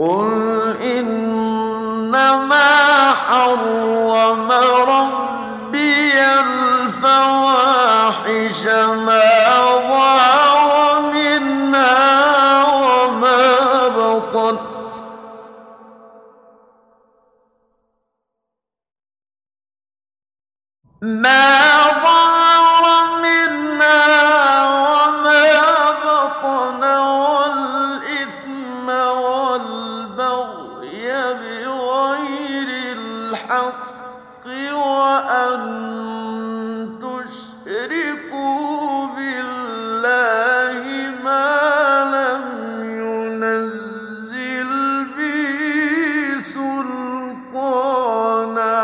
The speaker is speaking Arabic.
قُلْ إِنَّمَا حَرَّمَ رَبِّيَ الْفَوَاحِشَ مَا ظَهَرَ مِنْهَا وَمَا بَطَنَ وَالْإِثْمَ وَالْبَغْيَ بِغَيْرِ الْحَقِّ وَأَن تُشْرِكُوا بِاللَّهِ مَا لَمْ يُنَزِّلْ بِهِ سُلْطَانًا